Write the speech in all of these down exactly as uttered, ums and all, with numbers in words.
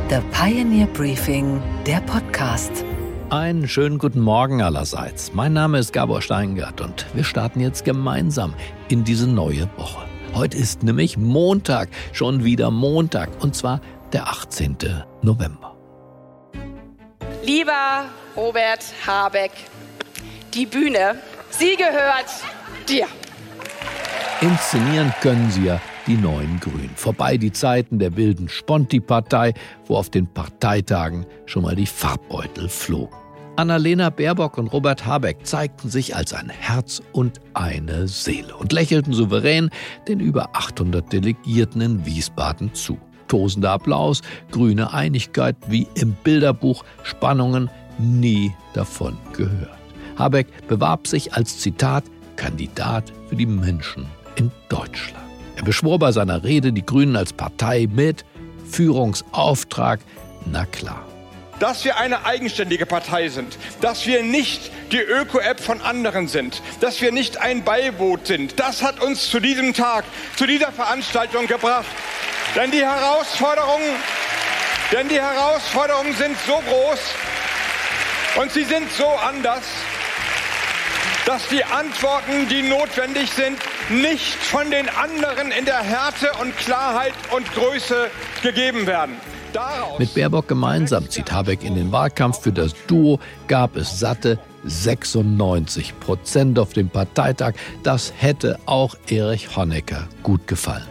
The Pioneer Briefing, der Podcast. Einen schönen guten Morgen allerseits. Mein Name ist Gabor Steingart und wir starten jetzt gemeinsam in diese neue Woche. Heute ist nämlich Montag, schon wieder Montag, und zwar der achtzehnten November. Lieber Robert Habeck, die Bühne, sie gehört dir. Inszenieren können sie ja die neuen Grünen. Vorbei die Zeiten der wilden Sponti-Partei, wo auf den Parteitagen schon mal die Farbbeutel flogen. Annalena Baerbock und Robert Habeck zeigten sich als ein Herz und eine Seele und lächelten souverän den über achthundert Delegierten in Wiesbaden zu. Tosender Applaus, grüne Einigkeit wie im Bilderbuch, Spannungen nie davon gehört. Habeck bewarb sich als, Zitat, Kandidat für die Menschen in Deutschland. Er beschwor bei seiner Rede die Grünen als Partei mit Führungsauftrag, na klar. Dass wir eine eigenständige Partei sind, dass wir nicht die Öko-App von anderen sind, dass wir nicht ein Beiboot sind, das hat uns zu diesem Tag, zu dieser Veranstaltung gebracht. Denn die Herausforderungen, denn die Herausforderungen sind so groß und sie sind so anders, dass die Antworten, die notwendig sind, nicht von den anderen in der Härte und Klarheit und Größe gegeben werden. Daraus Mit Baerbock gemeinsam zieht Habeck in den Wahlkampf. Für das Duo gab es satte sechsundneunzig Prozent auf dem Parteitag. Das hätte auch Erich Honecker gut gefallen.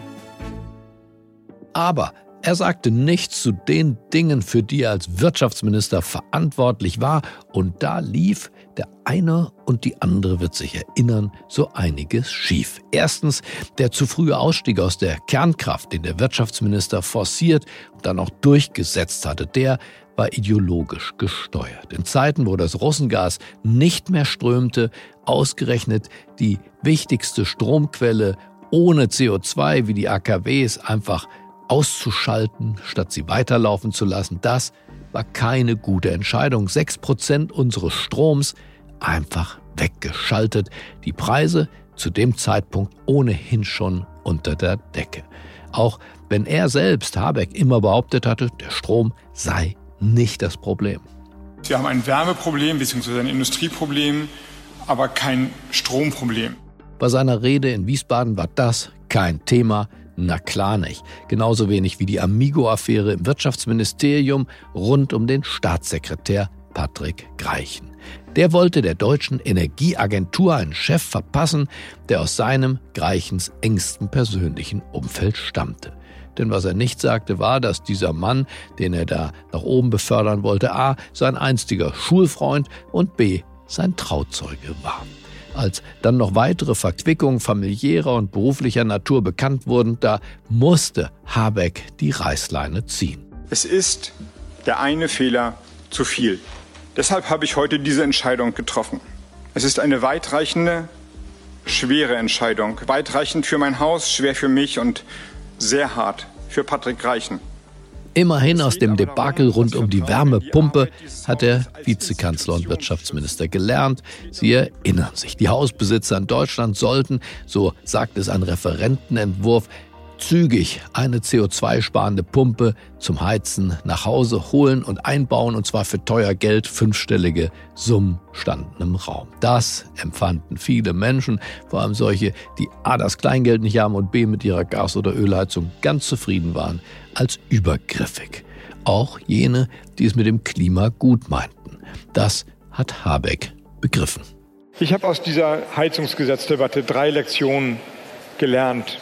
Aber er sagte nichts zu den Dingen, für die er als Wirtschaftsminister verantwortlich war. Und da lief, der eine und die andere wird sich erinnern, so einiges schief. Erstens der zu frühe Ausstieg aus der Kernkraft, den der Wirtschaftsminister forciert und dann auch durchgesetzt hatte, der war ideologisch gesteuert. In Zeiten, wo das Russengas nicht mehr strömte, ausgerechnet die wichtigste Stromquelle ohne C O zwei wie die A K Ws einfach auszuschalten, statt sie weiterlaufen zu lassen, das war keine gute Entscheidung. Sechs Prozent unseres Stroms einfach weggeschaltet. Die Preise zu dem Zeitpunkt ohnehin schon unter der Decke. Auch wenn er selbst, Habeck, immer behauptet hatte, der Strom sei nicht das Problem. Wir haben ein Wärmeproblem bzw. ein Industrieproblem, aber kein Stromproblem. Bei seiner Rede in Wiesbaden war das kein Thema. Na klar nicht. Genauso wenig wie die Amigo-Affäre im Wirtschaftsministerium rund um den Staatssekretär Patrick Greichen. Der wollte der deutschen Energieagentur einen Chef verpassen, der aus seinem, Greichens, engsten persönlichen Umfeld stammte. Denn was er nicht sagte, war, dass dieser Mann, den er da nach oben befördern wollte, a. sein einstiger Schulfreund und b. sein Trauzeuge war. Als dann noch weitere Verquickungen familiärer und beruflicher Natur bekannt wurden, da musste Habeck die Reißleine ziehen. Es ist der eine Fehler zu viel. Deshalb habe ich heute diese Entscheidung getroffen. Es ist eine weitreichende, schwere Entscheidung. Weitreichend für mein Haus, schwer für mich und sehr hart für Patrick Greichen. Immerhin aus dem Debakel rund um die Wärmepumpe hat der Vizekanzler und Wirtschaftsminister gelernt. Sie erinnern sich, die Hausbesitzer in Deutschland sollten, so sagt es ein Referentenentwurf, zügig eine C O zwei sparende Pumpe zum Heizen nach Hause holen und einbauen, und zwar für teuer Geld. Fünfstellige Summen standen im Raum. Das empfanden viele Menschen, vor allem solche, die a. das Kleingeld nicht haben und b. mit ihrer Gas- oder Ölheizung ganz zufrieden waren, als übergriffig. Auch jene, die es mit dem Klima gut meinten. Das hat Habeck begriffen. Ich habe aus dieser Heizungsgesetzdebatte drei Lektionen gelernt.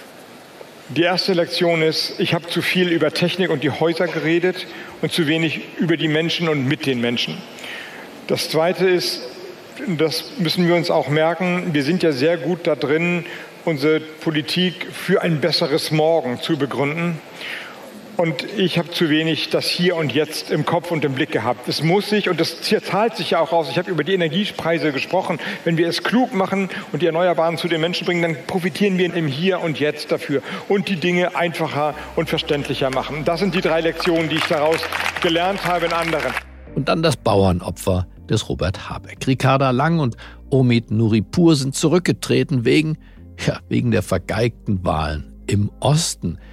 Die erste Lektion ist, ich habe zu viel über Technik und die Häuser geredet und zu wenig über die Menschen und mit den Menschen. Das zweite ist, das müssen wir uns auch merken, wir sind ja sehr gut da drin, unsere Politik für ein besseres Morgen zu begründen. Und ich habe zu wenig das Hier und Jetzt im Kopf und im Blick gehabt. Es muss sich, und das zahlt sich ja auch aus, ich habe über die Energiepreise gesprochen, wenn wir es klug machen und die Erneuerbaren zu den Menschen bringen, dann profitieren wir im Hier und Jetzt dafür und die Dinge einfacher und verständlicher machen. Das sind die drei Lektionen, die ich daraus gelernt habe in anderen. Und dann das Bauernopfer des Robert Habeck. Ricarda Lang und Omid Nuripur sind zurückgetreten wegen, ja, wegen der vergeigten Wahlen im Osten.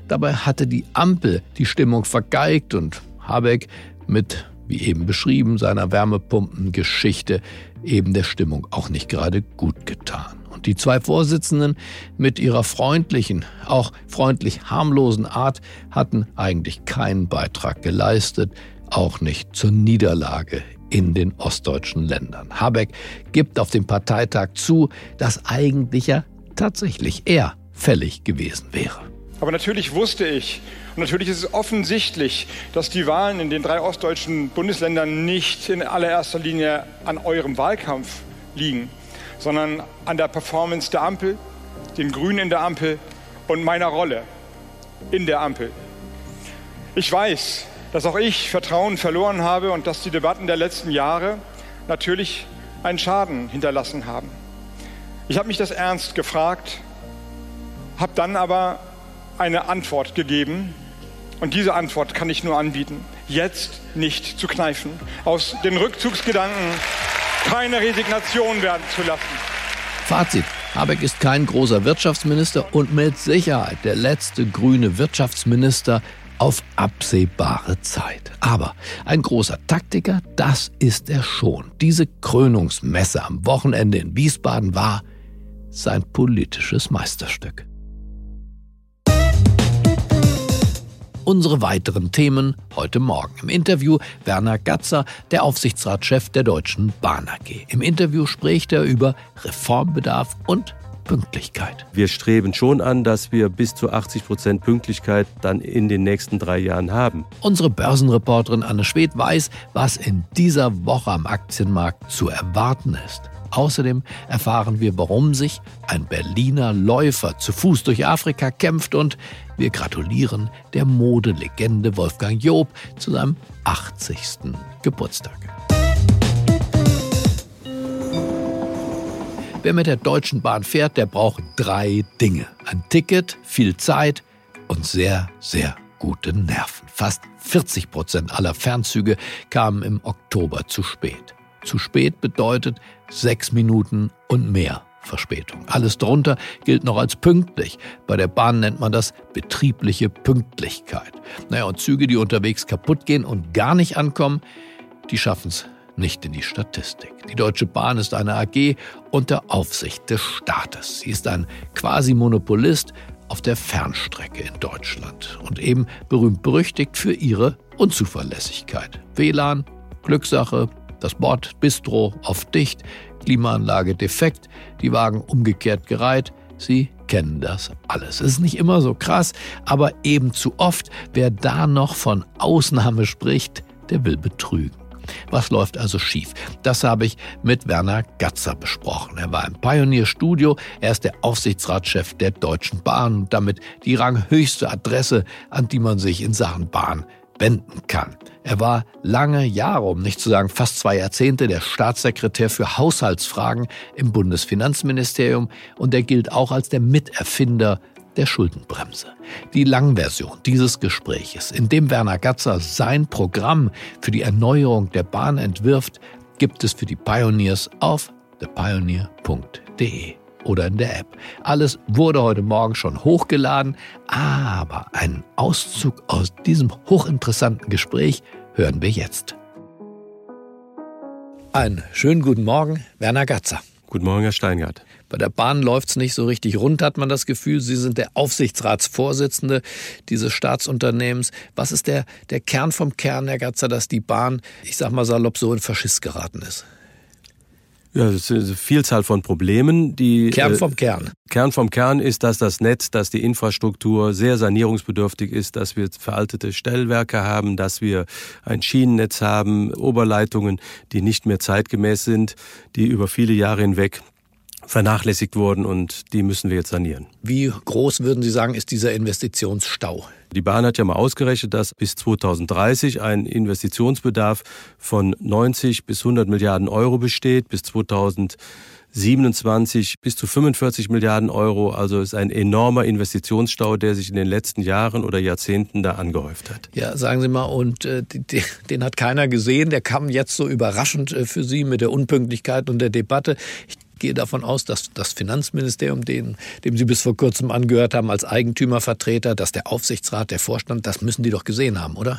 Dabei hatte die Ampel die Stimmung vergeigt und Habeck mit, wie eben beschrieben, seiner Wärmepumpengeschichte eben der Stimmung auch nicht gerade gut getan. Und die zwei Vorsitzenden mit ihrer freundlichen, auch freundlich harmlosen Art hatten eigentlich keinen Beitrag geleistet, auch nicht zur Niederlage in den ostdeutschen Ländern. Habeck gibt auf dem Parteitag zu, dass eigentlich ja tatsächlich er fällig gewesen wäre. Aber natürlich wusste ich, und natürlich ist es offensichtlich, dass die Wahlen in den drei ostdeutschen Bundesländern nicht in allererster Linie an eurem Wahlkampf liegen, sondern an der Performance der Ampel, den Grünen in der Ampel und meiner Rolle in der Ampel. Ich weiß, dass auch ich Vertrauen verloren habe und dass die Debatten der letzten Jahre natürlich einen Schaden hinterlassen haben. Ich habe mich das ernst gefragt, habe dann aber eine Antwort gegeben und diese Antwort kann ich nur anbieten, jetzt nicht zu kneifen, aus den Rückzugsgedanken keine Resignation werden zu lassen. Fazit: Habeck ist kein großer Wirtschaftsminister und mit Sicherheit der letzte grüne Wirtschaftsminister auf absehbare Zeit. Aber ein großer Taktiker, das ist er schon. Diese Krönungsmesse am Wochenende in Wiesbaden war sein politisches Meisterstück. Unsere weiteren Themen heute Morgen. Im Interview Werner Gatzer, der Aufsichtsratschef der Deutschen Bahn A G. Im Interview spricht er über Reformbedarf und Pünktlichkeit. Wir streben schon an, dass wir bis zu achtzig Prozent Pünktlichkeit dann in den nächsten drei Jahren haben. Unsere Börsenreporterin Anne Schwedt weiß, was in dieser Woche am Aktienmarkt zu erwarten ist. Außerdem erfahren wir, warum sich ein Berliner Läufer zu Fuß durch Afrika kämpft und wir gratulieren der Modelegende Wolfgang Job zu seinem achtzigsten Geburtstag. Wer mit der Deutschen Bahn fährt, der braucht drei Dinge. Ein Ticket, viel Zeit und sehr, sehr gute Nerven. Fast vierzig Prozent aller Fernzüge kamen im Oktober zu spät. Zu spät bedeutet sechs Minuten und mehr Verspätung. Alles drunter gilt noch als pünktlich. Bei der Bahn nennt man das betriebliche Pünktlichkeit. Naja, und Züge, die unterwegs kaputt gehen und gar nicht ankommen, die schaffen es nicht in die Statistik. Die Deutsche Bahn ist eine A G unter Aufsicht des Staates. Sie ist ein Quasi-Monopolist auf der Fernstrecke in Deutschland und eben berühmt-berüchtigt für ihre Unzuverlässigkeit. W L A N, Glückssache, das Bordbistro oft dicht, Klimaanlage defekt, die Wagen umgekehrt gereiht. Sie kennen das alles. Es ist nicht immer so krass, aber eben zu oft. Wer da noch von Ausnahme spricht, der will betrügen. Was läuft also schief? Das habe ich mit Werner Gatzer besprochen. Er war im Pioneer Studio. Er ist der Aufsichtsratschef der Deutschen Bahn und damit die ranghöchste Adresse, an die man sich in Sachen Bahn wenden kann. Er war lange Jahre, um nicht zu sagen fast zwei Jahrzehnte, der Staatssekretär für Haushaltsfragen im Bundesfinanzministerium und er gilt auch als der Miterfinder der Schuldenbremse. Die Langversion dieses Gespräches, in dem Werner Gatzer sein Programm für die Erneuerung der Bahn entwirft, gibt es für die Pioneers auf the pioneer punkt de oder in der App. Alles wurde heute Morgen schon hochgeladen, aber einen Auszug aus diesem hochinteressanten Gespräch hören wir jetzt. Einen schönen guten Morgen, Werner Gatzer. Guten Morgen, Herr Steingart. Bei der Bahn läuft es nicht so richtig rund, hat man das Gefühl. Sie sind der Aufsichtsratsvorsitzende dieses Staatsunternehmens. Was ist der, der Kern vom Kern, Herr Gatzer, dass die Bahn, ich sag mal salopp, so in Faschist geraten ist? Ja, es ist eine Vielzahl von Problemen. Die, Kern vom äh, Kern. Kern vom Kern ist, dass das Netz, dass die Infrastruktur sehr sanierungsbedürftig ist, dass wir veraltete Stellwerke haben, dass wir ein Schienennetz haben, Oberleitungen, die nicht mehr zeitgemäß sind, die über viele Jahre hinweg vernachlässigt wurden und die müssen wir jetzt sanieren. Wie groß, würden Sie sagen, ist dieser Investitionsstau? Die Bahn hat ja mal ausgerechnet, dass bis zweitausenddreißig ein Investitionsbedarf von neunzig bis hundert Milliarden Euro besteht, bis zweitausendsiebenundzwanzig bis zu fünfundvierzig Milliarden Euro. Also ist ein enormer Investitionsstau, der sich in den letzten Jahren oder Jahrzehnten da angehäuft hat. Ja, sagen Sie mal, und äh, die, den hat keiner gesehen. Der kam jetzt so überraschend äh, für Sie mit der Unpünktlichkeit und der Debatte. Ich Ich gehe davon aus, dass das Finanzministerium, dem, dem Sie bis vor kurzem angehört haben als Eigentümervertreter, dass der Aufsichtsrat, der Vorstand, das müssen die doch gesehen haben, oder?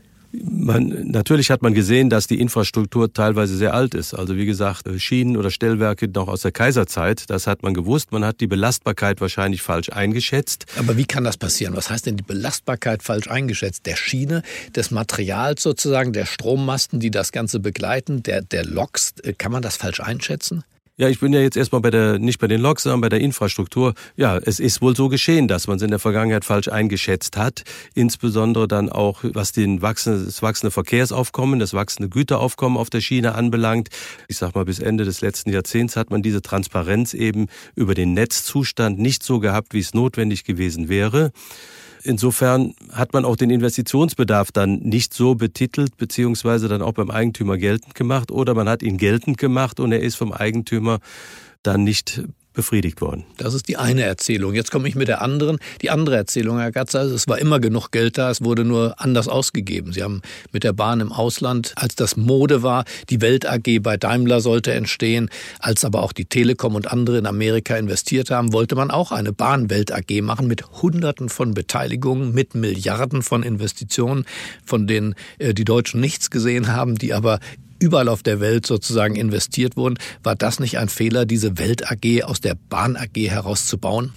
Man, natürlich hat man gesehen, dass die Infrastruktur teilweise sehr alt ist. Also wie gesagt, Schienen oder Stellwerke noch aus der Kaiserzeit, das hat man gewusst. Man hat die Belastbarkeit wahrscheinlich falsch eingeschätzt. Aber wie kann das passieren? Was heißt denn die Belastbarkeit falsch eingeschätzt? Der Schiene, des Materials sozusagen, der Strommasten, die das Ganze begleiten, der, der Loks, kann man das falsch einschätzen? Ja, ich bin ja jetzt erstmal bei der, nicht bei den Loks, sondern bei der Infrastruktur. Ja, es ist wohl so geschehen, dass man es in der Vergangenheit falsch eingeschätzt hat. Insbesondere dann auch, was den wachsende, das wachsende Verkehrsaufkommen, das wachsende Güteraufkommen auf der Schiene anbelangt. Ich sag mal, bis Ende des letzten Jahrzehnts hat man diese Transparenz eben über den Netzzustand nicht so gehabt, wie es notwendig gewesen wäre. Insofern hat man auch den Investitionsbedarf dann nicht so betitelt, beziehungsweise dann auch beim Eigentümer geltend gemacht, oder man hat ihn geltend gemacht und er ist vom Eigentümer dann nicht befriedigt worden. Das ist die eine Erzählung. Jetzt komme ich mit der anderen. Die andere Erzählung, Herr Gatzer, also es war immer genug Geld da, es wurde nur anders ausgegeben. Sie haben mit der Bahn im Ausland, als das Mode war, die Welt A G bei Daimler sollte entstehen, als aber auch die Telekom und andere in Amerika investiert haben, wollte man auch eine Bahn-Welt A G machen mit Hunderten von Beteiligungen, mit Milliarden von Investitionen, von denen äh, die Deutschen nichts gesehen haben, die aber überall auf der Welt sozusagen investiert wurden. War das nicht ein Fehler, diese Welt A G aus der Bahn A G herauszubauen?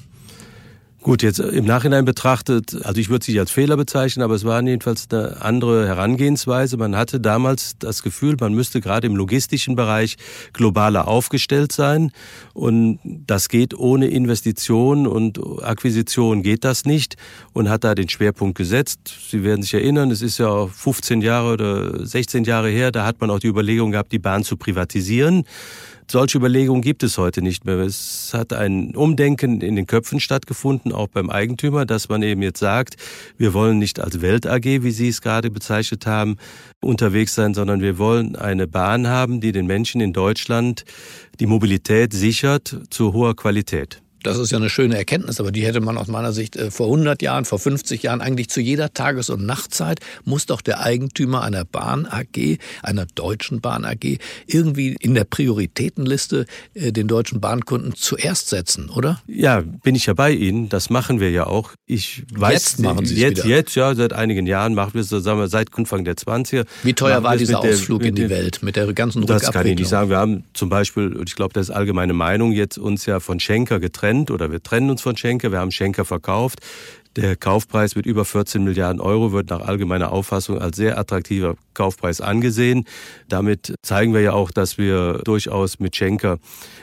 Gut, jetzt im Nachhinein betrachtet, also ich würde es nicht als Fehler bezeichnen, aber es war jedenfalls eine andere Herangehensweise. Man hatte damals das Gefühl, man müsste gerade im logistischen Bereich globaler aufgestellt sein. Und das geht ohne Investition und Akquisition geht das nicht, und hat da den Schwerpunkt gesetzt. Sie werden sich erinnern, es ist ja fünfzehn Jahre oder sechzehn Jahre her, da hat man auch die Überlegung gehabt, die Bahn zu privatisieren. Solche Überlegungen gibt es heute nicht mehr. Es hat ein Umdenken in den Köpfen stattgefunden, auch beim Eigentümer, dass man eben jetzt sagt, wir wollen nicht als Welt A G, wie Sie es gerade bezeichnet haben, unterwegs sein, sondern wir wollen eine Bahn haben, die den Menschen in Deutschland die Mobilität sichert zu hoher Qualität. Das ist ja eine schöne Erkenntnis, aber die hätte man aus meiner Sicht vor hundert Jahren, vor fünfzig Jahren, eigentlich zu jeder Tages- und Nachtzeit, muss doch der Eigentümer einer Bahn A G, einer deutschen Bahn A G, irgendwie in der Prioritätenliste den deutschen Bahnkunden zuerst setzen, oder? Ja, bin ich ja bei Ihnen. Das machen wir ja auch. Ich weiß, jetzt machen Sie es jetzt, wieder. Jetzt, ja, seit einigen Jahren machen wir es, sagen wir, seit Anfang der zwanziger. Wie teuer war dieser Ausflug der, in die Welt mit der ganzen Rückabwicklung? Das kann ich nicht sagen. Wir haben zum Beispiel, ich glaube, das ist allgemeine Meinung, jetzt uns ja von Schenker getrennt. Oder wir trennen uns von Schenker, wir haben Schenker verkauft. Der Kaufpreis mit über vierzehn Milliarden Euro wird nach allgemeiner Auffassung als sehr attraktiver Kaufpreis angesehen. Damit zeigen wir ja auch, dass wir durchaus mit Schenker,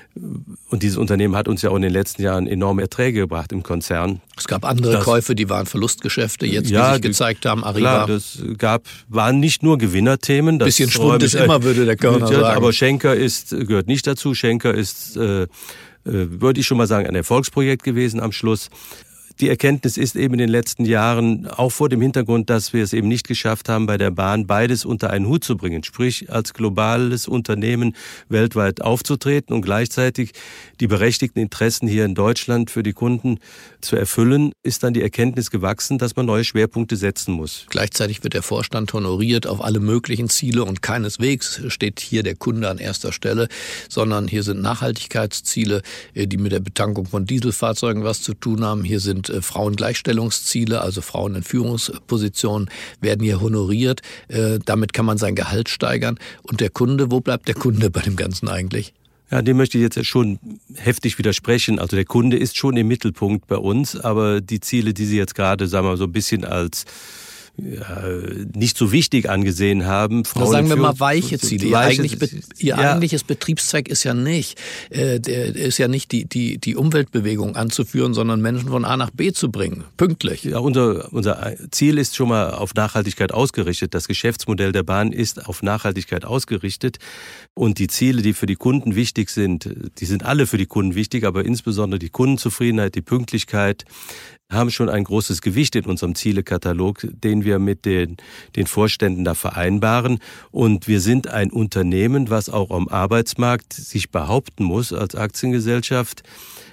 und dieses Unternehmen hat uns ja auch in den letzten Jahren enorme Erträge gebracht im Konzern. Es gab andere das, Käufe, die waren Verlustgeschäfte, jetzt ja, die sich gezeigt haben, Arriva. Klar, das gab, waren nicht nur Gewinnerthemen. Ein bisschen Schwund ist immer, würde der Körner sagen. Aber Schenker ist, gehört nicht dazu. Schenker ist, äh, würde ich schon mal sagen, ein Erfolgsprojekt gewesen am Schluss. Die Erkenntnis ist eben in den letzten Jahren, auch vor dem Hintergrund, dass wir es eben nicht geschafft haben, bei der Bahn beides unter einen Hut zu bringen, sprich als globales Unternehmen weltweit aufzutreten und gleichzeitig die berechtigten Interessen hier in Deutschland für die Kunden zu erfüllen, ist dann die Erkenntnis gewachsen, dass man neue Schwerpunkte setzen muss. Gleichzeitig wird der Vorstand honoriert auf alle möglichen Ziele und keineswegs steht hier der Kunde an erster Stelle, sondern hier sind Nachhaltigkeitsziele, die mit der Betankung von Dieselfahrzeugen was zu tun haben. Hier sind Frauengleichstellungsziele, also Frauen in Führungspositionen werden hier honoriert. Äh, damit kann man sein Gehalt steigern. Und der Kunde, wo bleibt der Kunde bei dem Ganzen eigentlich? Ja, dem möchte ich jetzt schon heftig widersprechen. Also der Kunde ist schon im Mittelpunkt bei uns, aber die Ziele, die Sie jetzt gerade, sagen wir mal, so ein bisschen als ja, nicht so wichtig angesehen haben. Frauen sagen wir mal weiche Ziele. Ihr, weiche, eigentlich, ihr ja. eigentliches Betriebszweck ist ja nicht, äh, der ist ja nicht die, die, die Umweltbewegung anzuführen, sondern Menschen von A nach B zu bringen. Pünktlich. Ja, unser, unser Ziel ist schon mal auf Nachhaltigkeit ausgerichtet. Das Geschäftsmodell der Bahn ist auf Nachhaltigkeit ausgerichtet. Und die Ziele, die für die Kunden wichtig sind, die sind alle für die Kunden wichtig, aber insbesondere die Kundenzufriedenheit, die Pünktlichkeit, haben schon ein großes Gewicht in unserem Zielekatalog, den wir mit den, den Vorständen da vereinbaren. Und wir sind ein Unternehmen, was auch am Arbeitsmarkt sich behaupten muss als Aktiengesellschaft.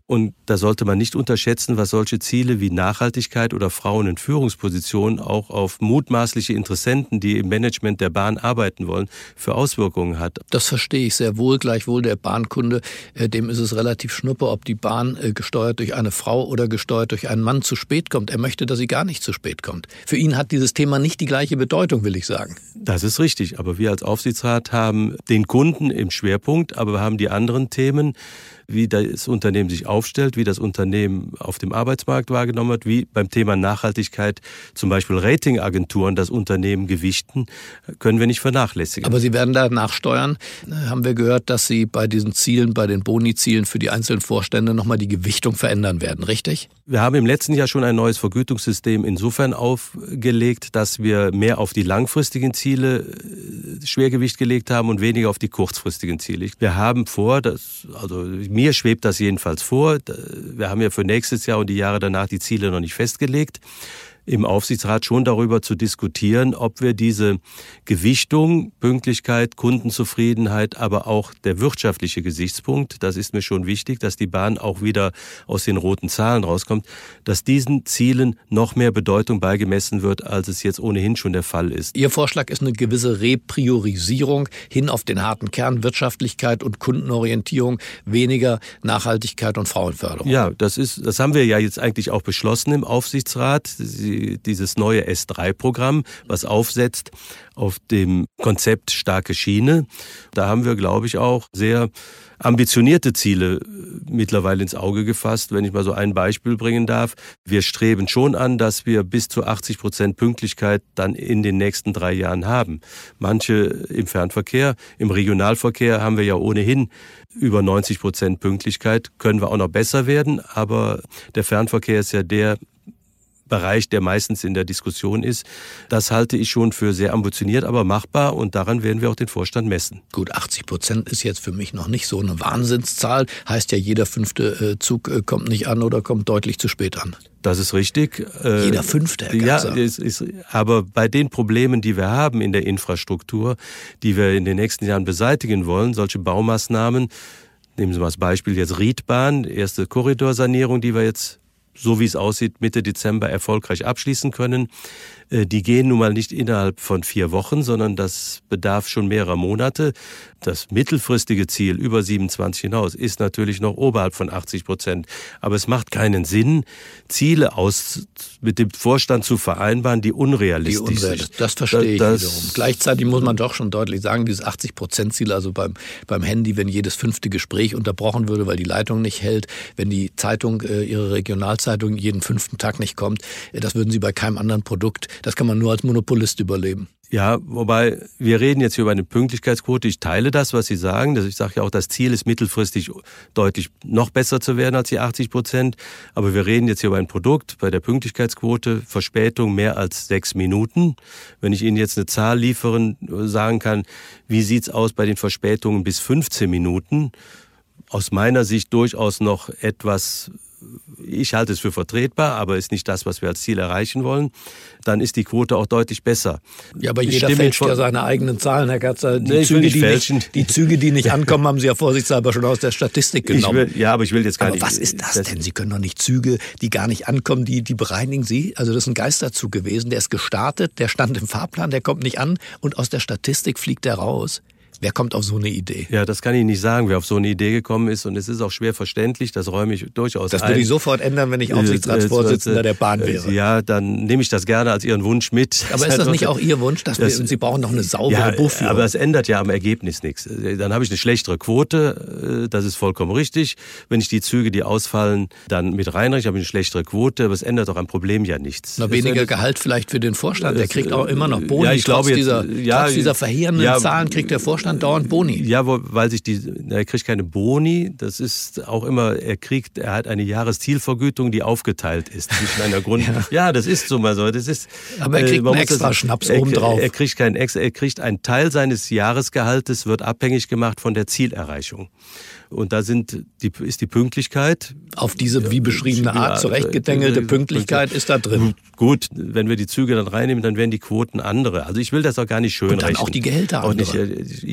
Und da sollte man nicht unterschätzen, was solche Ziele wie Nachhaltigkeit oder Frauen in Führungspositionen auch auf mutmaßliche Interessenten, die im Management der Bahn arbeiten wollen, für Auswirkungen hat. Das verstehe ich sehr wohl. Gleichwohl der Bahnkunde, dem ist es relativ schnuppe, ob die Bahn gesteuert durch eine Frau oder gesteuert durch einen Mann zu spät kommt. Er möchte, dass sie gar nicht zu spät kommt. Für ihn hat dieses Thema nicht die gleiche Bedeutung, will ich sagen. Das ist richtig. Aber wir als Aufsichtsrat haben den Kunden im Schwerpunkt, aber wir haben die anderen Themen, wie das Unternehmen sich aufstellt, wie das Unternehmen auf dem Arbeitsmarkt wahrgenommen wird, wie beim Thema Nachhaltigkeit zum Beispiel Ratingagenturen das Unternehmen gewichten, können wir nicht vernachlässigen. Aber Sie werden da nachsteuern. Haben wir gehört, dass Sie bei diesen Zielen, bei den Boni-Zielen für die einzelnen Vorstände nochmal die Gewichtung verändern werden, richtig? Wir haben im letzten Jahr schon ein neues Vergütungssystem insofern aufgelegt, dass wir mehr auf die langfristigen Ziele Schwergewicht gelegt haben und weniger auf die kurzfristigen Ziele. Wir haben vor, dass, also mir schwebt das jedenfalls vor. Wir haben ja für nächstes Jahr und die Jahre danach die Ziele noch nicht festgelegt. Im Aufsichtsrat schon darüber zu diskutieren, ob wir diese Gewichtung, Pünktlichkeit, Kundenzufriedenheit, aber auch der wirtschaftliche Gesichtspunkt, das ist mir schon wichtig, dass die Bahn auch wieder aus den roten Zahlen rauskommt, dass diesen Zielen noch mehr Bedeutung beigemessen wird, als es jetzt ohnehin schon der Fall ist. Ihr Vorschlag ist eine gewisse Repriorisierung hin auf den harten Kern, Wirtschaftlichkeit und Kundenorientierung, weniger Nachhaltigkeit und Frauenförderung. Ja, das ist, das haben wir ja jetzt eigentlich auch beschlossen im Aufsichtsrat. Sie dieses neue S drei Programm, was aufsetzt auf dem Konzept starke Schiene. Da haben wir, glaube ich, auch sehr ambitionierte Ziele mittlerweile ins Auge gefasst. Wenn ich mal so ein Beispiel bringen darf. Wir streben schon an, dass wir bis zu achtzig Prozent Pünktlichkeit dann in den nächsten drei Jahren haben. Manche im Fernverkehr, im Regionalverkehr haben wir ja ohnehin über neunzig Prozent Pünktlichkeit. Können wir auch noch besser werden, aber der Fernverkehr ist ja der Bereich, der meistens in der Diskussion ist. Das halte ich schon für sehr ambitioniert, aber machbar und daran werden wir auch den Vorstand messen. Gut, achtzig Prozent ist jetzt für mich noch nicht so eine Wahnsinnszahl. Heißt ja, jeder fünfte Zug kommt nicht an oder kommt deutlich zu spät an. Das ist richtig. Jeder fünfte, Herr Gatzer. Ja, es ist, aber bei den Problemen, die wir haben in der Infrastruktur, die wir in den nächsten Jahren beseitigen wollen, solche Baumaßnahmen, nehmen Sie mal als Beispiel jetzt Riedbahn, erste Korridorsanierung, die wir jetzt so wie es aussieht, Mitte Dezember erfolgreich abschließen können. Die gehen nun mal nicht innerhalb von vier Wochen, sondern das bedarf schon mehrerer Monate. Das mittelfristige Ziel über siebenundzwanzig hinaus ist natürlich noch oberhalb von achtzig Prozent. Aber es macht keinen Sinn, Ziele aus, mit dem Vorstand zu vereinbaren, die unrealistisch die unrealistisch. sind. Das verstehe ich das, wiederum. Gleichzeitig muss man doch schon deutlich sagen, dieses achtzig Prozent Ziel, also beim, beim Handy, wenn jedes fünfte Gespräch unterbrochen würde, weil die Leitung nicht hält, wenn die Zeitung, äh, Ihre Regionalzeitung jeden fünften Tag nicht kommt, äh, das würden Sie bei keinem anderen Produkt. Das kann man nur als Monopolist überleben. Ja, wobei wir reden jetzt hier über eine Pünktlichkeitsquote. Ich teile das, was Sie sagen. Ich sage ja auch, das Ziel ist mittelfristig deutlich noch besser zu werden als die achtzig Prozent. Aber wir reden jetzt hier über ein Produkt bei der Pünktlichkeitsquote, Verspätung mehr als sechs Minuten. Wenn ich Ihnen jetzt eine Zahl liefern, sagen kann, wie sieht's aus bei den Verspätungen bis fünfzehn Minuten? Aus meiner Sicht durchaus noch etwas. Ich halte es für vertretbar, aber ist nicht das, was wir als Ziel erreichen wollen, dann ist die Quote auch deutlich besser. Ja, aber jeder fälscht ja seine eigenen Zahlen, Herr Gatzer. Die, nee, Züge, nicht die, nicht, die Züge, die nicht ankommen, haben Sie ja vorsichtshalber schon aus der Statistik genommen. Ich will, ja, aber ich will jetzt gar aber nicht... was ist das, das denn? Sie können doch nicht Züge, die gar nicht ankommen, die, die bereinigen Sie? Also das ist ein Geisterzug gewesen, der ist gestartet, der stand im Fahrplan, der kommt nicht an und aus der Statistik fliegt er raus. Wer kommt auf so eine Idee? Ja, das kann ich nicht sagen, wer auf so eine Idee gekommen ist. Und es ist auch schwer verständlich, das räume ich durchaus das ein. Das würde ich sofort ändern, wenn ich Aufsichtsratsvorsitzender der Bahn wäre. Ja, dann nehme ich das gerne als Ihren Wunsch mit. Aber ist das nicht auch Ihr Wunsch? Dass das, wir, Sie brauchen doch eine saubere ja, Buchführung. Aber es ändert ja am Ergebnis nichts. Dann habe ich eine schlechtere Quote, das ist vollkommen richtig. Wenn ich die Züge, die ausfallen, dann mit reinrechne, habe ich eine schlechtere Quote, aber es ändert doch am Problem ja nichts. Na, weniger Gehalt vielleicht für den Vorstand, der kriegt auch immer noch Boni. Ja, ich glaube trotz, jetzt, dieser, ja, trotz dieser verheerenden ja, Zahlen kriegt der Vorstand dauernd Boni. Ja, weil sich die, er kriegt keine Boni, das ist auch immer, er kriegt, er hat eine Jahreszielvergütung, die aufgeteilt ist. Zwischen einer Grund, ja. ja, das ist so mal so. Das ist, aber er kriegt äh, einen extra das, Schnaps er, obendrauf. Er kriegt keinen extra, er kriegt einen Teil seines Jahresgehaltes, wird abhängig gemacht von der Zielerreichung. Und da sind die, ist die Pünktlichkeit. Auf diese wie beschriebene Art zurechtgedängelte Pünktlichkeit ist da drin. Gut, wenn wir die Züge dann reinnehmen, dann werden die Quoten andere. Also ich will das auch gar nicht schön Und dann rechnen. auch die Gehälter auch andere. Nicht, ich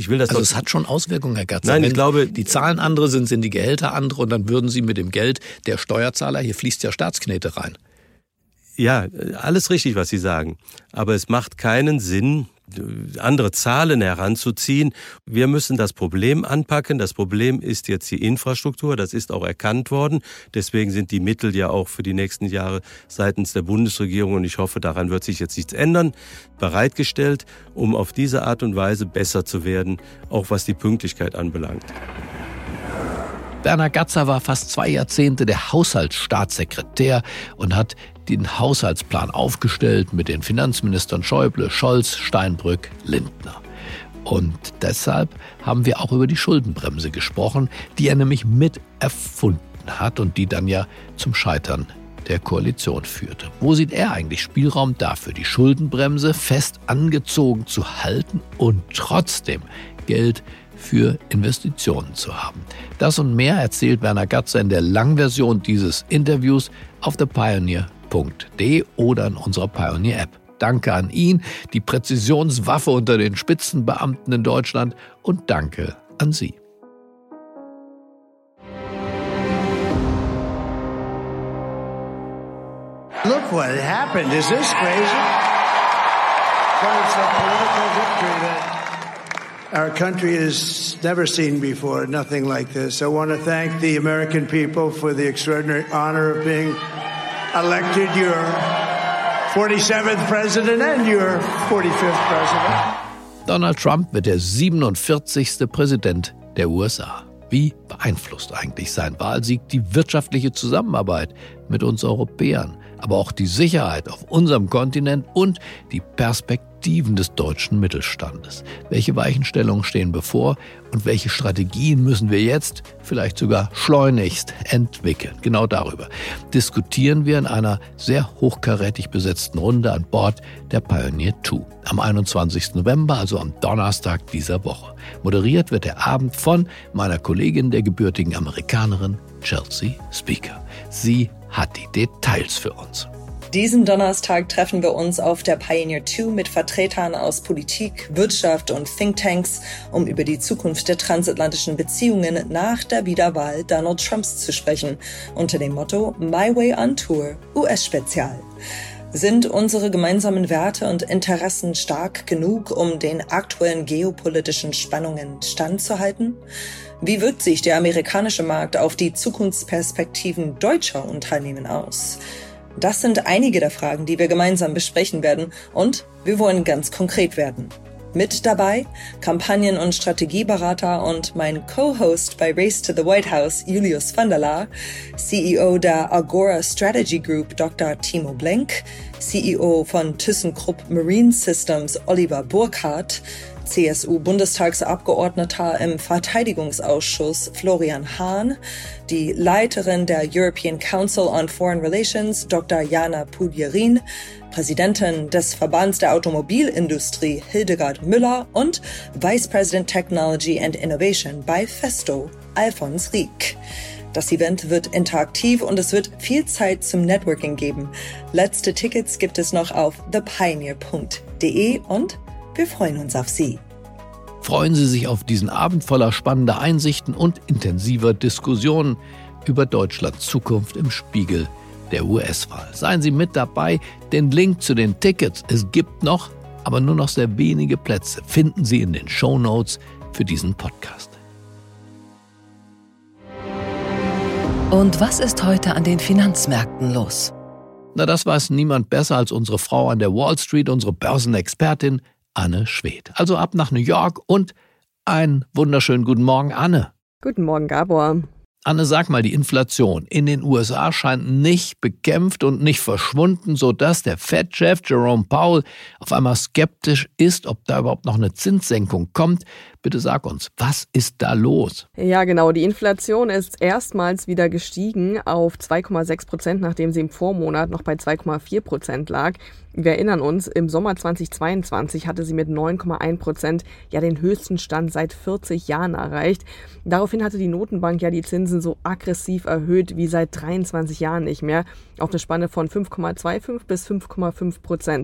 Ich will das also doch. es hat schon Auswirkungen, Herr Gatzer. Nein, Wenn ich glaube, die Zahlen andere sind, sind die Gehälter andere und dann würden Sie mit dem Geld der Steuerzahler, hier fließt ja Staatsknete rein. Ja, alles richtig, was Sie sagen. Aber es macht keinen Sinn, andere Zahlen heranzuziehen. Wir müssen das Problem anpacken. Das Problem ist jetzt die Infrastruktur. Das ist auch erkannt worden. Deswegen sind die Mittel ja auch für die nächsten Jahre seitens der Bundesregierung, und ich hoffe, daran wird sich jetzt nichts ändern, bereitgestellt, um auf diese Art und Weise besser zu werden, auch was die Pünktlichkeit anbelangt. Werner Gatzer war fast zwei Jahrzehnte der Haushaltsstaatssekretär und hat den Haushaltsplan aufgestellt mit den Finanzministern Schäuble, Scholz, Steinbrück, Lindner. Und deshalb haben wir auch über die Schuldenbremse gesprochen, die er nämlich mit erfunden hat und die dann ja zum Scheitern der Koalition führte. Wo sieht er eigentlich Spielraum dafür, die Schuldenbremse fest angezogen zu halten und trotzdem Geld für Investitionen zu haben? Das und mehr erzählt Werner Gatzer in der Langversion dieses Interviews auf the pioneer punkt de oder in unserer Pioneer-App. Danke an ihn, die Präzisionswaffe unter den Spitzenbeamten in Deutschland, und danke an Sie. Look what happened. Is this crazy? So it's a political victory that our country has never seen before, nothing like this. I want to thank the American people for the extraordinary honor of being elected your forty-seventh president and your forty-fifth president. Donald Trump wird der siebenundvierzigste Präsident der U S A. Wie beeinflusst eigentlich sein Wahlsieg die wirtschaftliche Zusammenarbeit mit uns Europäern, aber auch die Sicherheit auf unserem Kontinent und die Perspektiven des deutschen Mittelstandes? Welche Weichenstellungen stehen bevor und welche Strategien müssen wir jetzt vielleicht sogar schleunigst entwickeln? Genau darüber diskutieren wir in einer sehr hochkarätig besetzten Runde an Bord der Pioneer zwei am einundzwanzigsten November, also am Donnerstag dieser Woche. Moderiert wird der Abend von meiner Kollegin, der gebürtigen Amerikanerin Chelsea Speaker. Sie hat die Details für uns. Diesen Donnerstag treffen wir uns auf der Pioneer zwei mit Vertretern aus Politik, Wirtschaft und Thinktanks, um über die Zukunft der transatlantischen Beziehungen nach der Wiederwahl Donald Trumps zu sprechen, unter dem Motto My Way on Tour, U S-Spezial. Sind unsere gemeinsamen Werte und Interessen stark genug, um den aktuellen geopolitischen Spannungen standzuhalten? Wie wirkt sich der amerikanische Markt auf die Zukunftsperspektiven deutscher Unternehmen aus? Das sind einige der Fragen, die wir gemeinsam besprechen werden, und wir wollen ganz konkret werden. Mit dabei Kampagnen- und Strategieberater und mein Co-Host bei Race to the White House, Julius van der Laar, C E O der Agora Strategy Group, Doktor Timo Blenk, C E O von ThyssenKrupp Marine Systems, Oliver Burkhardt, C S U-Bundestagsabgeordneter im Verteidigungsausschuss Florian Hahn, die Leiterin der European Council on Foreign Relations, Doktor Jana Pudjerin, Präsidentin des Verbands der Automobilindustrie Hildegard Müller und Vice President Technology and Innovation bei Festo, Alfons Rieck. Das Event wird interaktiv und es wird viel Zeit zum Networking geben. Letzte Tickets gibt es noch auf the pioneer punkt de und wir freuen uns auf Sie. Freuen Sie sich auf diesen Abend voller spannender Einsichten und intensiver Diskussionen über Deutschlands Zukunft im Spiegel der U S-Wahl. Seien Sie mit dabei. Den Link zu den Tickets, es gibt noch, aber nur noch sehr wenige Plätze, finden Sie in den Shownotes für diesen Podcast. Und was ist heute an den Finanzmärkten los? Na, das weiß niemand besser als unsere Frau an der Wall Street, unsere Börsenexpertin Anne Schwedt. Also ab nach New York und einen wunderschönen guten Morgen, Anne. Guten Morgen, Gabor. Anne, sag mal, die Inflation in den U S A scheint nicht bekämpft und nicht verschwunden, sodass der Fed-Chef Jerome Powell auf einmal skeptisch ist, ob da überhaupt noch eine Zinssenkung kommt. Bitte sag uns, was ist da los? Ja, genau. Die Inflation ist erstmals wieder gestiegen auf zwei Komma sechs Prozent, nachdem sie im Vormonat noch bei zwei Komma vier Prozent lag. Wir erinnern uns, im Sommer zweitausendzweiundzwanzig hatte sie mit neun Komma eins Prozent ja den höchsten Stand seit vierzig Jahren erreicht. Daraufhin hatte die Notenbank ja die Zinsen so aggressiv erhöht wie seit dreiundzwanzig Jahren nicht mehr, auf eine Spanne von fünf Komma fünfundzwanzig bis fünf Komma fünf Prozent.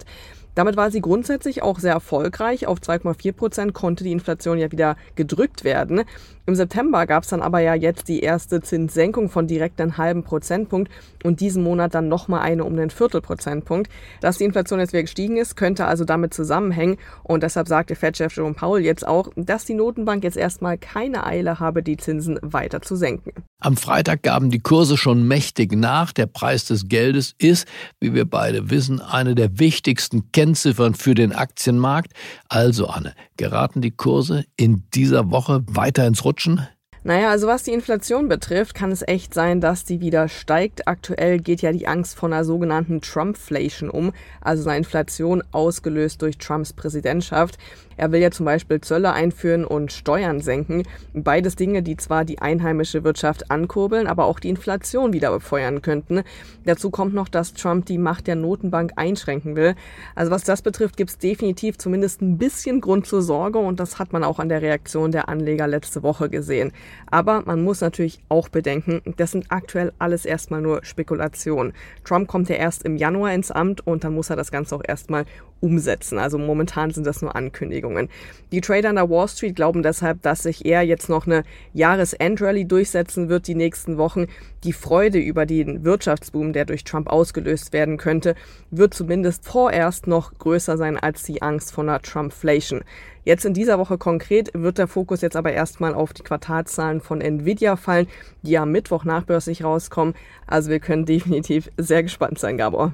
Damit war sie grundsätzlich auch sehr erfolgreich. Auf zwei Komma vier Prozent konnte die Inflation ja wieder gedrückt werden. Im September gab es dann aber ja jetzt die erste Zinssenkung von direkt einen halben Prozentpunkt und diesen Monat dann nochmal eine um einen Viertelprozentpunkt. Dass die Inflation jetzt wieder gestiegen ist, könnte also damit zusammenhängen und deshalb sagte Fed-Chef Jerome Powell jetzt auch, dass die Notenbank jetzt erstmal keine Eile habe, die Zinsen weiter zu senken. Am Freitag gaben die Kurse schon mächtig nach. Der Preis des Geldes ist, wie wir beide wissen, eine der wichtigsten Kennziffern für den Aktienmarkt. Also Anne, geraten die Kurse in dieser Woche weiter ins Rutschen? Naja, also was die Inflation betrifft, kann es echt sein, dass die wieder steigt. Aktuell geht ja die Angst von einer sogenannten Trumpflation um, also einer Inflation ausgelöst durch Trumps Präsidentschaft. Er will ja zum Beispiel Zölle einführen und Steuern senken. Beides Dinge, die zwar die einheimische Wirtschaft ankurbeln, aber auch die Inflation wieder befeuern könnten. Dazu kommt noch, dass Trump die Macht der Notenbank einschränken will. Also was das betrifft, gibt es definitiv zumindest ein bisschen Grund zur Sorge und das hat man auch an der Reaktion der Anleger letzte Woche gesehen. Aber man muss natürlich auch bedenken, das sind aktuell alles erstmal nur Spekulationen. Trump kommt ja erst im Januar ins Amt und dann muss er das Ganze auch erstmal umsetzen. Also momentan sind das nur Ankündigungen. Die Trader an der Wall Street glauben deshalb, dass sich eher jetzt noch eine Jahresendrallye durchsetzen wird die nächsten Wochen. Die Freude über den Wirtschaftsboom, der durch Trump ausgelöst werden könnte, wird zumindest vorerst noch größer sein als die Angst vor einer Trumpflation. Jetzt in dieser Woche konkret wird der Fokus jetzt aber erstmal auf die Quartalszahlen von Nvidia fallen, die am Mittwoch nachbörslich rauskommen. Also wir können definitiv sehr gespannt sein, Gabor.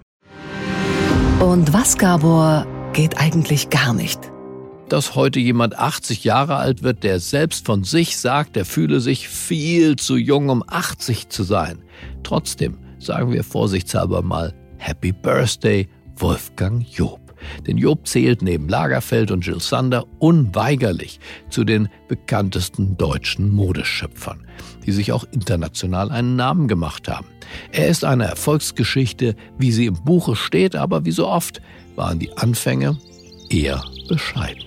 Und was, Gabor, geht eigentlich gar nicht? Dass heute jemand achtzig Jahre alt wird, der selbst von sich sagt, er fühle sich viel zu jung, um achtzig zu sein. Trotzdem sagen wir vorsichtshalber mal Happy Birthday, Wolfgang Job. Denn Job zählt neben Lagerfeld und Jill Sander unweigerlich zu den bekanntesten deutschen Modeschöpfern, die sich auch international einen Namen gemacht haben. Er ist eine Erfolgsgeschichte, wie sie im Buche steht, aber wie so oft waren die Anfänge eher bescheiden.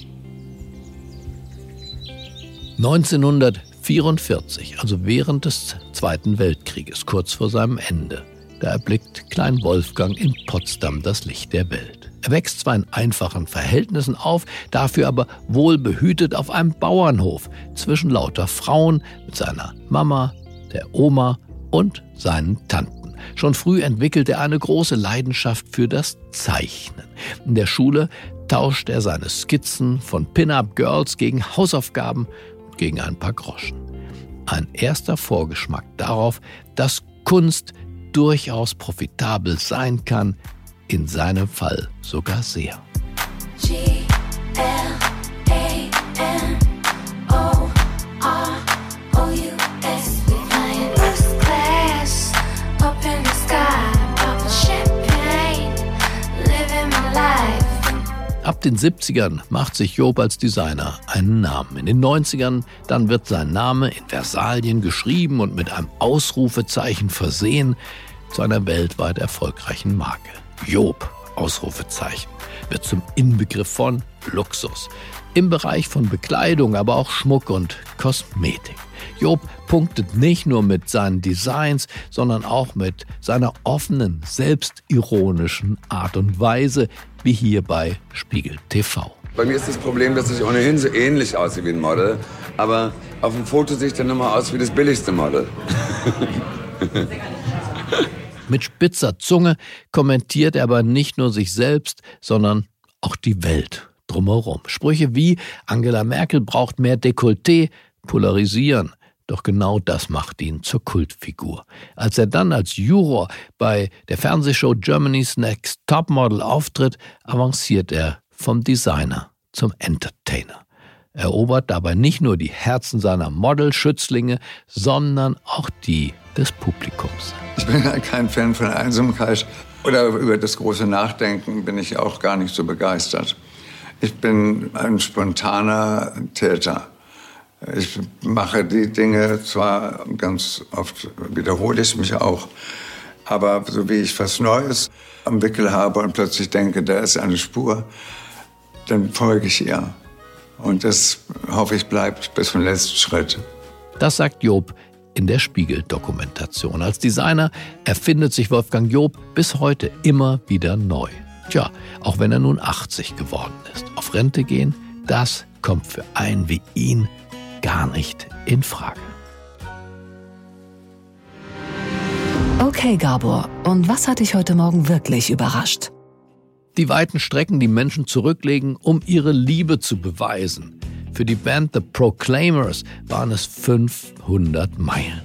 neunzehnhundertvierundvierzig, also während des Zweiten Weltkrieges, kurz vor seinem Ende, da erblickt Klein Wolfgang in Potsdam das Licht der Welt. Er wächst zwar in einfachen Verhältnissen auf, dafür aber wohlbehütet auf einem Bauernhof zwischen lauter Frauen mit seiner Mama, der Oma und seinen Tanten. Schon früh entwickelt er eine große Leidenschaft für das Zeichnen. In der Schule tauscht er seine Skizzen von Pin-Up-Girls gegen Hausaufgaben und gegen ein paar Groschen. Ein erster Vorgeschmack darauf, dass Kunst durchaus profitabel sein kann, in seinem Fall sogar sehr. G L A N O R O U S. We flying first class, up in the sky, popping champagne, living my life. Ab den siebzigern macht sich Job als Designer einen Namen. In den neunzigern dann wird sein Name in Versalien geschrieben und mit einem Ausrufezeichen versehen zu einer weltweit erfolgreichen Marke. Job, Ausrufezeichen, wird zum Inbegriff von Luxus. Im Bereich von Bekleidung, aber auch Schmuck und Kosmetik. Job punktet nicht nur mit seinen Designs, sondern auch mit seiner offenen, selbstironischen Art und Weise, wie hier bei Spiegel T V. Bei mir ist das Problem, dass ich ohnehin so ähnlich aussehe wie ein Model, aber auf dem Foto sehe ich dann immer aus wie das billigste Model. Mit spitzer Zunge kommentiert er aber nicht nur sich selbst, sondern auch die Welt drumherum. Sprüche wie Angela Merkel braucht mehr Dekolleté polarisieren. Doch genau das macht ihn zur Kultfigur. Als er dann als Juror bei der Fernsehshow Germany's Next Topmodel auftritt, avanciert er vom Designer zum Entertainer. Er erobert dabei nicht nur die Herzen seiner Modelschützlinge, sondern auch die des Publikums. Ich bin ja kein Fan von Einsamkeit oder über das große Nachdenken bin ich auch gar nicht so begeistert. Ich bin ein spontaner Täter. Ich mache die Dinge, zwar ganz oft wiederhole ich mich auch, aber so wie ich was Neues am Wickel habe und plötzlich denke, da ist eine Spur, dann folge ich ihr. Und das, hoffe ich, bleibt bis zum letzten Schritt. Das sagt Job in der Spiegel-Dokumentation. Als Designer erfindet sich Wolfgang Job bis heute immer wieder neu. Tja, auch wenn er nun achtzig geworden ist. Auf Rente gehen, das kommt für einen wie ihn gar nicht in Frage. Okay, Gabor, und was hat dich heute Morgen wirklich überrascht? Die weiten Strecken, die Menschen zurücklegen, um ihre Liebe zu beweisen. Für die Band The Proclaimers waren es fünfhundert Meilen.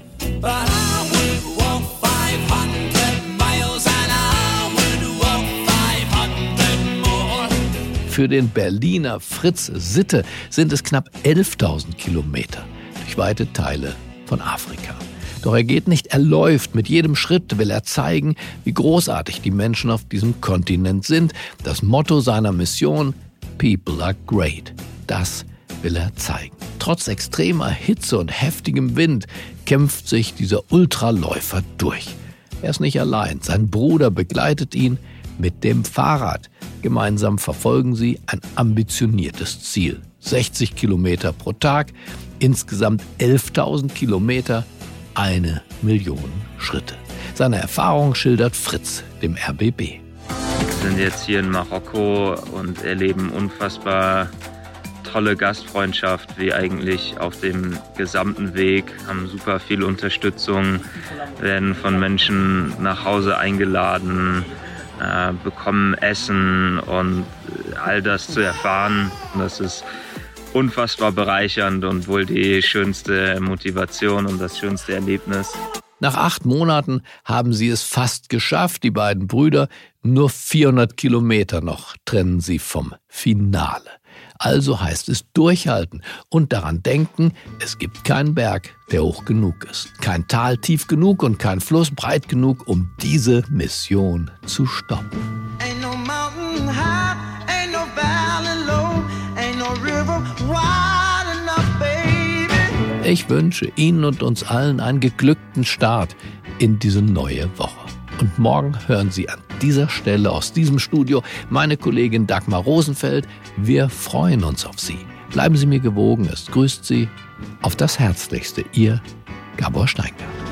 Für den Berliner Fritz Sitte sind es knapp elftausend Kilometer durch weite Teile von Afrika. Doch er geht nicht, er läuft. Mit jedem Schritt will er zeigen, wie großartig die Menschen auf diesem Kontinent sind. Das Motto seiner Mission: People are great. Das will er zeigen. Trotz extremer Hitze und heftigem Wind kämpft sich dieser Ultraläufer durch. Er ist nicht allein. Sein Bruder begleitet ihn mit dem Fahrrad. Gemeinsam verfolgen sie ein ambitioniertes Ziel. sechzig Kilometer pro Tag, insgesamt elftausend Kilometer, eine Million Schritte. Seine Erfahrung schildert Fritz dem R B B. Wir sind jetzt hier in Marokko und erleben unfassbar tolle Gastfreundschaft, wie eigentlich auf dem gesamten Weg, haben super viel Unterstützung, werden von Menschen nach Hause eingeladen, äh, bekommen Essen und all das zu erfahren. Das ist unfassbar bereichernd und wohl die schönste Motivation und das schönste Erlebnis. Nach acht Monaten haben sie es fast geschafft, die beiden Brüder. Nur vierhundert Kilometer noch trennen sie vom Finale. Also heißt es durchhalten und daran denken, es gibt keinen Berg, der hoch genug ist. Kein Tal tief genug und kein Fluss breit genug, um diese Mission zu stoppen. Ain't no mountain high, ain't no valley low, ain't no river wide enough, baby. Ich wünsche Ihnen und uns allen einen geglückten Start in diese neue Woche. Und morgen hören Sie an dieser Stelle aus diesem Studio meine Kollegin Dagmar Rosenfeld. Wir freuen uns auf Sie. Bleiben Sie mir gewogen. Es grüßt Sie auf das Herzlichste, Ihr Gabor Steingart.